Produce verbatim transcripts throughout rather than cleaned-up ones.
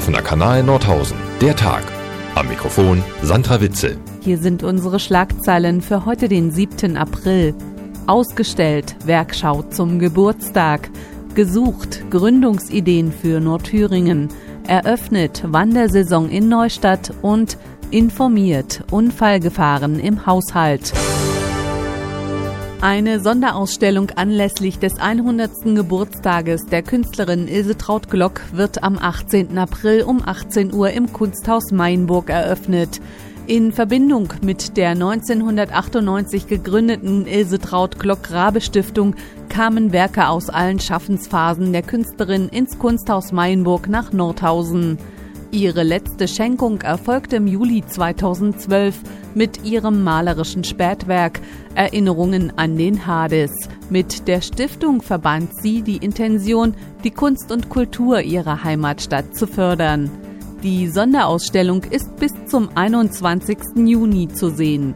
Offener Kanal Nordhausen. Der Tag. Am Mikrofon Sandra Witzel. Hier sind unsere Schlagzeilen für heute, den siebten April. Ausgestellt, Werkschau zum Geburtstag. Gesucht, Gründungsideen für Nordthüringen. Eröffnet, Wandersaison in Neustadt und informiert, Unfallgefahren im Haushalt. Eine Sonderausstellung anlässlich des hundertsten Geburtstages der Künstlerin Ilse Traut-Glock wird am achtzehnten April um achtzehn Uhr im Kunsthaus Mainburg eröffnet. In Verbindung mit der neunzehnhundertachtundneunzig gegründeten Ilse Traut-Glock-Rabe-Stiftung kamen Werke aus allen Schaffensphasen der Künstlerin ins Kunsthaus Mainburg nach Nordhausen. Ihre letzte Schenkung erfolgte im Juli zweitausendzwölf mit ihrem malerischen Spätwerk Erinnerungen an den Hades. Mit der Stiftung verband sie die Intention, die Kunst und Kultur ihrer Heimatstadt zu fördern. Die Sonderausstellung ist bis zum einundzwanzigsten Juni zu sehen.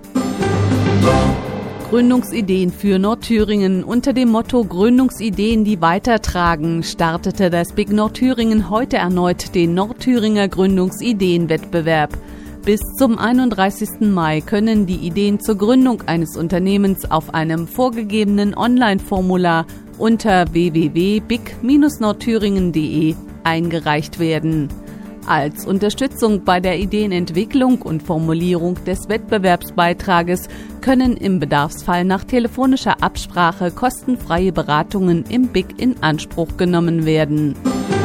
Gründungsideen für Nordthüringen. Unter dem Motto Gründungsideen, die weitertragen, startete das Big Nordthüringen heute erneut den Nordthüringer Gründungsideenwettbewerb. Bis zum einunddreißigsten Mai können die Ideen zur Gründung eines Unternehmens auf einem vorgegebenen Online-Formular unter w w w punkt big Bindestrich nordthüringen punkt de eingereicht werden. Als Unterstützung bei der Ideenentwicklung und Formulierung des Wettbewerbsbeitrages können im Bedarfsfall nach telefonischer Absprache kostenfreie Beratungen im B I G in Anspruch genommen werden.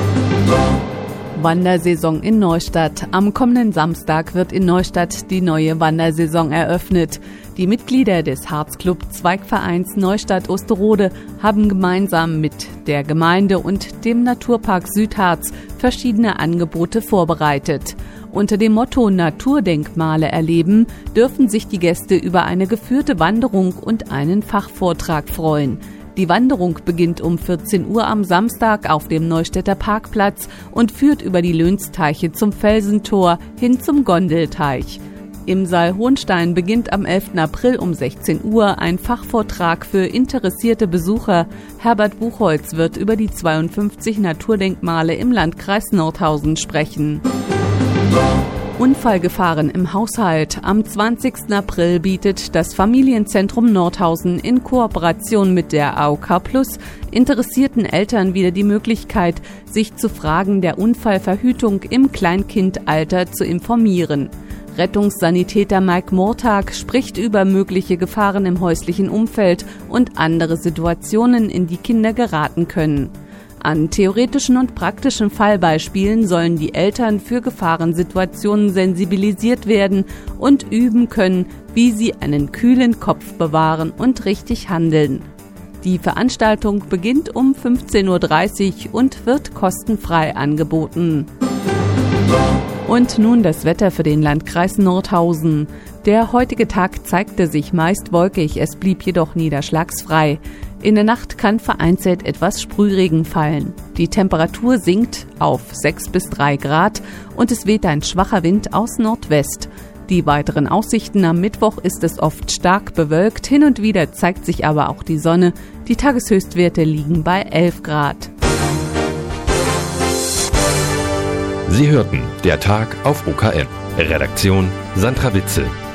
Wandersaison in Neustadt. Am kommenden Samstag wird in Neustadt die neue Wandersaison eröffnet. Die Mitglieder des Harzclub Zweigvereins Neustadt Osterode haben gemeinsam mit der Gemeinde und dem Naturpark Südharz verschiedene Angebote vorbereitet. Unter dem Motto Naturdenkmale erleben dürfen sich die Gäste über eine geführte Wanderung und einen Fachvortrag freuen. Die Wanderung beginnt um vierzehn Uhr am Samstag auf dem Neustädter Parkplatz und führt über die Löhnsteiche zum Felsentor hin zum Gondelteich. Im Saal Hohenstein beginnt am elften April um sechzehn Uhr ein Fachvortrag für interessierte Besucher. Herbert Buchholz wird über die zweiundfünfzig Naturdenkmale im Landkreis Nordhausen sprechen. Unfallgefahren im Haushalt. Am zwanzigsten April bietet das Familienzentrum Nordhausen in Kooperation mit der A O K Plus interessierten Eltern wieder die Möglichkeit, sich zu Fragen der Unfallverhütung im Kleinkindalter zu informieren. Rettungssanitäter Mike Mortag spricht über mögliche Gefahren im häuslichen Umfeld und andere Situationen, in die Kinder geraten können. An theoretischen und praktischen Fallbeispielen sollen die Eltern für Gefahrensituationen sensibilisiert werden und üben können, wie sie einen kühlen Kopf bewahren und richtig handeln. Die Veranstaltung beginnt um fünfzehn Uhr dreißig und wird kostenfrei angeboten. Und nun das Wetter für den Landkreis Nordhausen. Der heutige Tag zeigte sich meist wolkig, es blieb jedoch niederschlagsfrei. In der Nacht kann vereinzelt etwas Sprühregen fallen. Die Temperatur sinkt auf sechs bis drei Grad und es weht ein schwacher Wind aus Nordwest. Die weiteren Aussichten: am Mittwoch ist es oft stark bewölkt, hin und wieder zeigt sich aber auch die Sonne. Die Tageshöchstwerte liegen bei elf Grad. Sie hörten der Tag auf O K N. Redaktion Sandra Witzel.